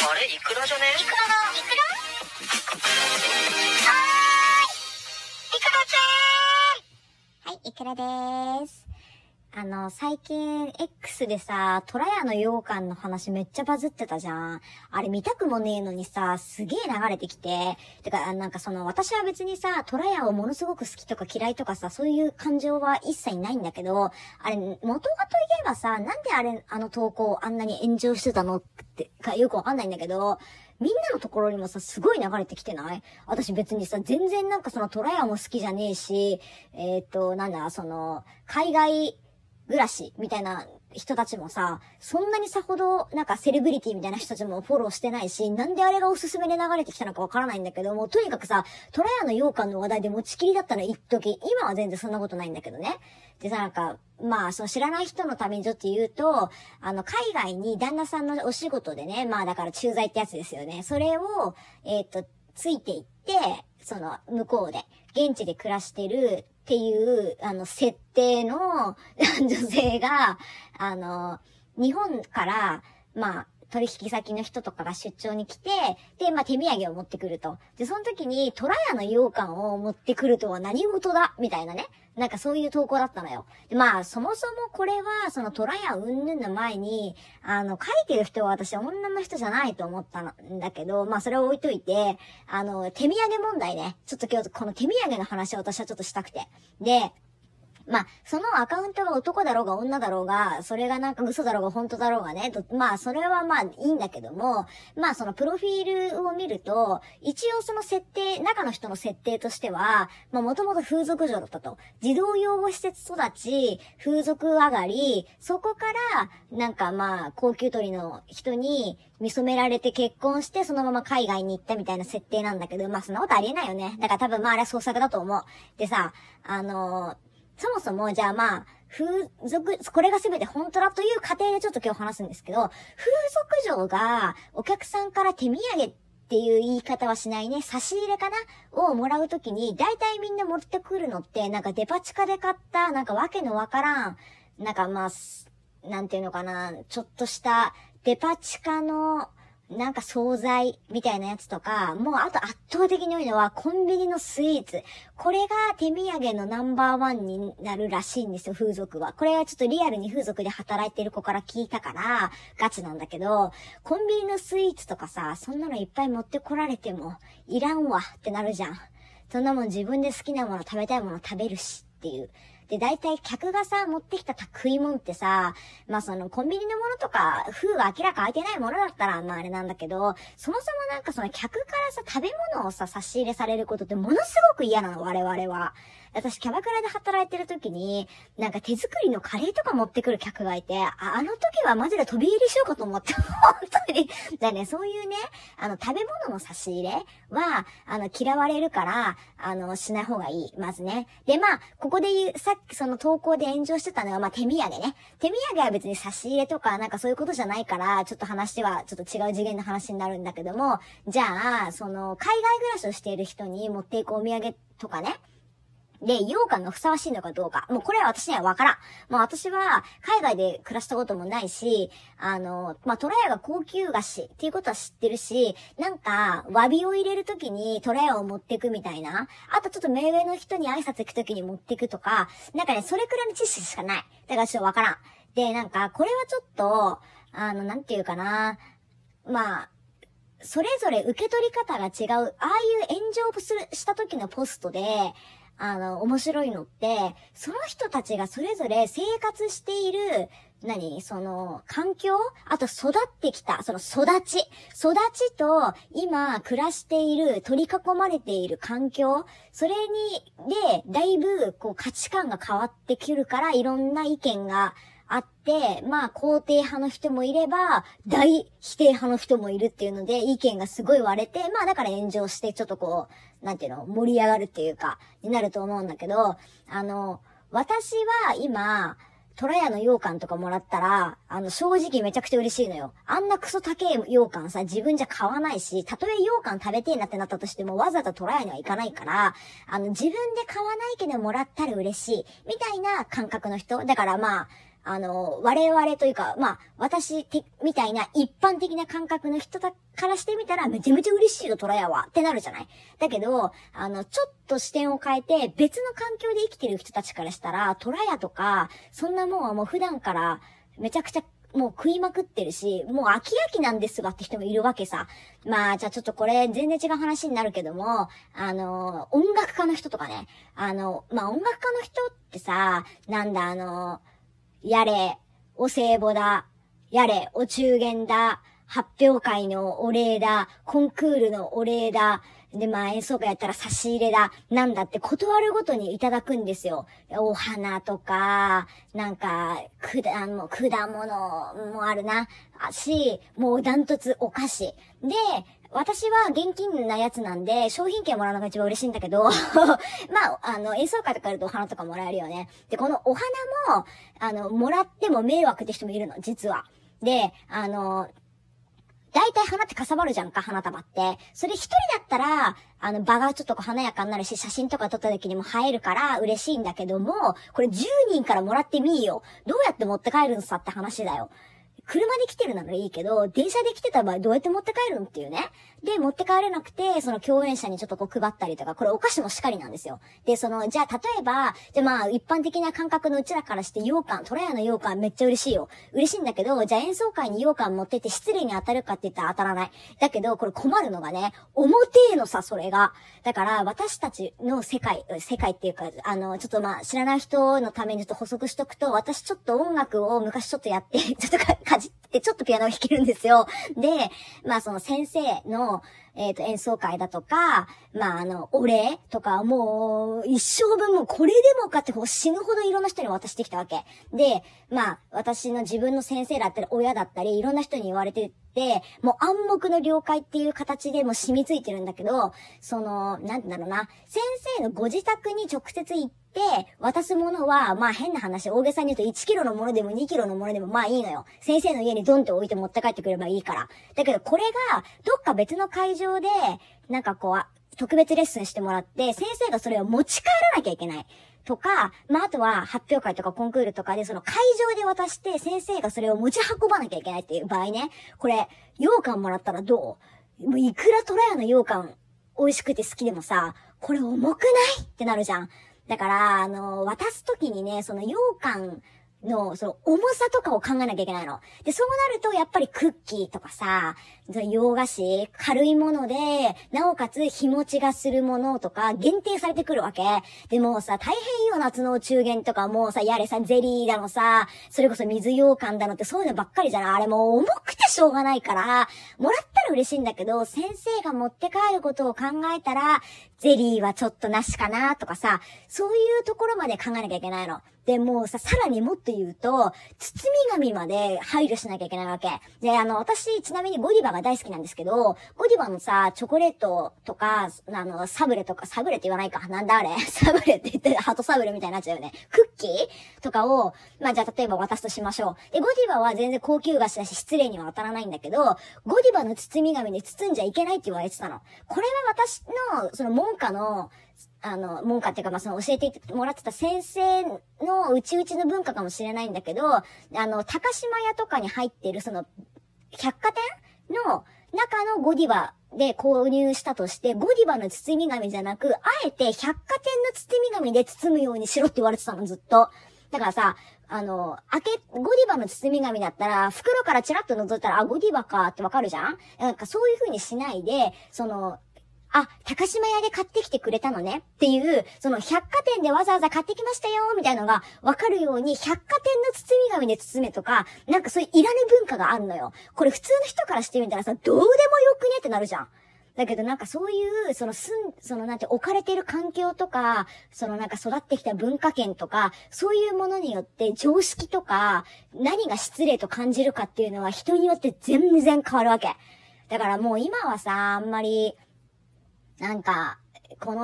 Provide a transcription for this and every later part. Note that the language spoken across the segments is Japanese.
あれイクラじゃね？ イクラだ。イクラ？はーい。イクラちゃーん。はい、イクラでーす。最近 X でさ、トラヤの羊羹の話めっちゃバズってたじゃん。あれ見たくもねえのにさ、すげえ流れてきて。てか、私は別にさ、トラヤをものすごく好きとか嫌いとかさ、そういう感情は一切ないんだけど、あれ、元がといえばさ、なんであの投稿あんなに炎上してたのってかよくわかんないんだけど、みんなのところにもさ、すごい流れてきてない？私別にさ、全然トラヤも好きじゃねえし、海外暮らしみたいな人たちもさ、そんなにさほどセレブリティみたいな人たちもフォローしてないし、なんであれがおすすめで流れてきたのかわからないんだけども、とにかくさ、トラヤの羊羹の話題で持ちきりだったの一時。今は全然そんなことないんだけどね。でさ、知らない人のためにちょっと言うと、海外に旦那さんのお仕事でね、だから駐在ってやつですよね。それを、ついていって、向こうで、現地で暮らしてるっていう、設定の女性が、日本から、取引先の人とかが出張に来て、で、手土産を持ってくると。で、その時に、トラヤの羊羹を持ってくるとは何事だみたいなね。そういう投稿だったのよ。で、そもそもこれは、トラヤ云々の前に、書いてる人は私女の人じゃないと思ったんだけど、それを置いといて、手土産問題ね。ちょっと今日この手土産の話を私はちょっとしたくて。で、そのアカウントが男だろうが女だろうが、それが嘘だろうが本当だろうがね、それはいいんだけども、プロフィールを見ると、一応その設定、中の人の設定としては、もともと風俗嬢だったと。児童養護施設育ち、風俗上がり、そこから、高級取りの人に見初められて結婚して、そのまま海外に行ったみたいな設定なんだけど、そんなことありえないよね。だから多分あれは創作だと思う。でさ、そもそも、じゃあ風俗、これが全て本当だという過程でちょっと今日話すんですけど、風俗嬢がお客さんから手土産っていう言い方はしないね、差し入れかなをもらうときに、大体みんな持ってくるのって、デパ地下で買った、わけのわからん、なんていうのかな、ちょっとしたデパ地下の、惣菜みたいなやつとか、もうあと圧倒的に多いのはコンビニのスイーツ。これが手土産のナンバーワンになるらしいんですよ、風俗は。これはちょっとリアルに風俗で働いてる子から聞いたから、ガチなんだけど、コンビニのスイーツとかさ、そんなのいっぱい持ってこられても、いらんわってなるじゃん。そんなもん自分で好きなもの食べたいもの食べるしっていう。で、大体客がさ、持ってきた食い物ってさ、コンビニのものとか、封が明らか開いてないものだったら、あれなんだけど、そもそも客からさ、食べ物をさ、差し入れされることってものすごく嫌なの、我々は。私、キャバクラで働いてる時に、手作りのカレーとか持ってくる客がいて、あの時はマジで飛び入りしようかと思った。本当に。だね、そういうね、食べ物の差し入れは、嫌われるから、しない方がいい。まずね。で、ここで言う、さっきその投稿で炎上してたのは、手土産ね。手土産は別に差し入れとか、そういうことじゃないから、ちょっと話は、ちょっと違う次元の話になるんだけども、じゃあ、海外暮らしをしている人に持っていくお土産とかね。で、羊羹がふさわしいのかどうか。もうこれは私にはわからん。もう私は海外で暮らしたこともないし、トラヤが高級菓子っていうことは知ってるし、詫びを入れるときにトラヤを持ってくみたいな。あとちょっと目上の人に挨拶行くときに持ってくとか、それくらいの知識しかない。だからちょっとわからん。で、これはちょっと、なんていうかな。それぞれ受け取り方が違う。ああいう炎上した時のポストで、面白いのって、その人たちがそれぞれ生活している、環境？あと育ってきた、育ちと、今、暮らしている、取り囲まれている環境、それで、だいぶ、価値観が変わってくるから、いろんな意見があって、肯定派の人もいれば、大否定派の人もいるっていうので、意見がすごい割れて、だから炎上して、ちょっと盛り上がるっていうか、になると思うんだけど、私は今、トラヤの羊羹とかもらったら、正直めちゃくちゃ嬉しいのよ。あんなクソ高い羊羹さ、自分じゃ買わないし、たとえ羊羹食べてえなってなったとしても、わざわざトラヤには行かないから、自分で買わないけどもらったら嬉しい、みたいな感覚の人。だから我々というか、まあ、私みたいな一般的な感覚の人からしてみたらめちゃめちゃ嬉しいよ、トラヤはってなるじゃない。だけど、ちょっと視点を変えて別の環境で生きてる人たちからしたら、トラヤとか、そんなもんはもう普段からめちゃくちゃもう食いまくってるし、もう飽き飽きなんですがって人もいるわけさ。まあ、じゃあちょっとこれ全然違う話になるけども、音楽家の人とかね。まあ音楽家の人ってさ、なんだやれ、お歳暮だ、やれ、お中元だ、発表会のお礼だ、コンクールのお礼だ、で、まあ演奏会やったら差し入れだ、なんだって断るごとにいただくんですよ。お花とか、なんか、果物もあるな。もうダントツお菓子。で、私は現金なやつなんで、商品券もらうのが一番嬉しいんだけど、まあ、演奏会とかやるとお花とかもらえるよね。で、このお花も、もらっても迷惑って人もいるの、実は。で、大体花ってかさばるじゃんか、花束って。それ一人だったら、場がちょっと華やかになるし、写真とか撮った時にも映えるから嬉しいんだけども、これ10人からもらってみーよ。どうやって持って帰るんさって話だよ。車で来てるならいいけど、電車で来てた場合どうやって持って帰るのっていうね。で、持って帰れなくて、その共演者にちょっとこう配ったりとか、これお菓子もしっかりなんですよ。で、じゃあ例えば、まあ一般的な感覚のうちらからしてトラヤの羊羹めっちゃ嬉しいよ。嬉しいんだけど、じゃあ演奏会に羊羹持ってって失礼に当たるかって言ったら当たらない。だけど、これ困るのがね、重てえのさ、それが。だから、私たちの世界っていうか、ちょっとまあ知らない人のためにちょっと補足しとくと、私ちょっと音楽を昔ちょっとやって、ちょっとかじってちょっとピアノを弾けるんですよ。で、まあその先生の、演奏会だとか、まあお礼とか、もう、一生分もこれでもかってこう死ぬほどいろんな人に渡してきたわけ。で、まあ、私の自分の先生だったり、親だったり、いろんな人に言われてて、もう暗黙の了解っていう形でもう染みついてるんだけど、なんてだろうな、先生のご自宅に直接行って、渡すものは、まあ変な話、大げさに言うと1キロのものでも2キロのものでもまあいいのよ。先生の家にドンって置いて持って帰ってくればいいから。だけどこれが、どっか別の会場で、なんかこう、特別レッスンしてもらって、先生がそれを持ち帰らなきゃいけない。とか、まあ、あとは発表会とかコンクールとかでその会場で渡して先生がそれを持ち運ばなきゃいけないっていう場合ね。これ、羊羹もらったらどう？もういくらトラヤの羊羹美味しくて好きでもさ、これ重くないってなるじゃん。だから、渡すときにね、その羊羹の、その重さとかを考えなきゃいけないの。で、そうなると、やっぱりクッキーとかさ、洋菓子、軽いもので、なおかつ日持ちがするものとか、限定されてくるわけ。でもさ、大変よ、夏のお中元とかもうさ、やれさ、ゼリーだのさ、それこそ水羊羹だのってそういうのばっかりじゃない。あれもう重くてしょうがないから、もらったら嬉しいんだけど、先生が持って帰ることを考えたら、ゼリーはちょっとなしかなとかさ、そういうところまで考えなきゃいけないの。で、もうさ、さらにもっと言うと、包み紙まで配慮しなきゃいけないわけ。で、私、ちなみにゴディバが大好きなんですけど、ゴディバのさ、チョコレートとか、サブレとか、サブレって言わないか。なんだあれサブレって言って、ハートサブレみたいになっちゃうよね。クッキーとかを、まあ、じゃあ例えば渡すとしましょう。で、ゴディバは全然高級菓子だし、失礼には当たらないんだけど、ゴディバの包み紙で包んじゃいけないって言われてたの。これは私の、その門下っていうか、まあ、教えてもらってた先生の内々の文化かもしれないんだけど、高島屋とかに入っている百貨店の中のゴディバで購入したとして、ゴディバの包み紙じゃなく、あえて百貨店の包み紙で包むようにしろって言われてたの、ずっと。だからさ、ゴディバの包み紙だったら、袋からチラッと覗いたら、あ、ゴディバかってわかるじゃん？なんかそういう風にしないで、高島屋で買ってきてくれたのねっていう、百貨店でわざわざ買ってきましたよみたいなのがわかるように、百貨店の包み紙で包めとか、なんかそういういらぬ文化があんのよ。これ普通の人からしてみたらさ、どうでもよくねってなるじゃん。だけどなんかそういう、なんて置かれてる環境とか、なんか育ってきた文化圏とか、そういうものによって常識とか、何が失礼と感じるかっていうのは人によって全然変わるわけ。だからもう今はさ、あんまり、なんか、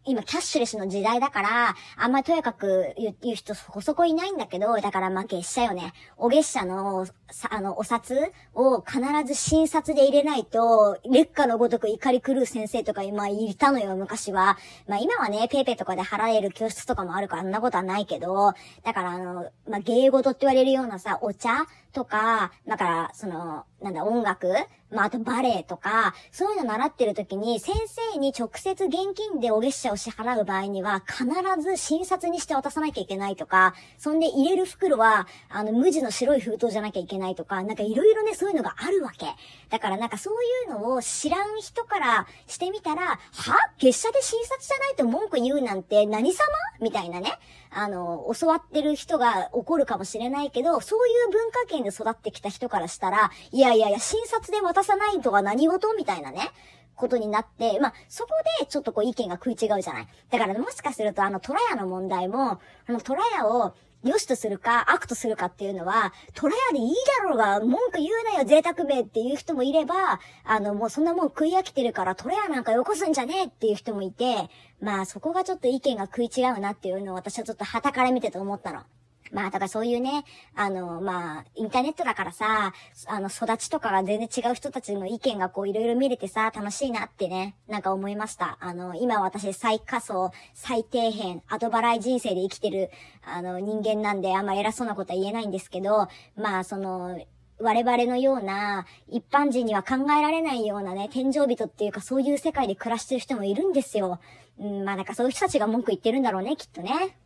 今キャッシュレスの時代だから、あんまりとやかく言う人そこそこいないんだけど、だから月謝よね。お月謝の、お札を必ず新札で入れないと、劣化のごとく怒り狂う先生とか今いたのよ、昔は。今はね、ペイペイとかで払える教室とかもあるから、そんなことはないけど、だから芸事って言われるようなさ、お茶とか、だから、音楽あとバレエとか、そういうの習ってる時に、先生に直接現金でお月謝を支払う場合には、必ず新札にして渡さなきゃいけないとか、そんで入れる袋は、無地の白い封筒じゃなきゃいけないとか、いろいろね、そういうのがあるわけ。だからそういうのを知らん人からしてみたら、月謝で新札じゃないと文句言うなんて何様みたいなね。教わってる人が怒るかもしれないけど、そういう文化圏で育ってきた人からしたら、いや、新札で渡さないとは何事みたいなね、ことになって、そこでちょっと意見が食い違うじゃない。だからもしかするとトラヤの問題も、トラヤを良しとするか悪とするかっていうのは、トラヤでいいだろうが、文句言うなよ、贅沢めっていう人もいれば、もうそんなもん食い飽きてるから、トラヤなんかよこすんじゃねえっていう人もいて、そこがちょっと意見が食い違うなっていうのを私はちょっと傍から見てて思ったの。だからそういうね、インターネットだからさ、育ちとかが全然違う人たちの意見がいろいろ見れてさ、楽しいなってね、思いました。今私最下層、最底辺、後払い人生で生きてる、人間なんで、あんま偉そうなことは言えないんですけど、我々のような、一般人には考えられないようなね、天井人っていうかそういう世界で暮らしてる人もいるんですよ。そういう人たちが文句言ってるんだろうね、きっとね。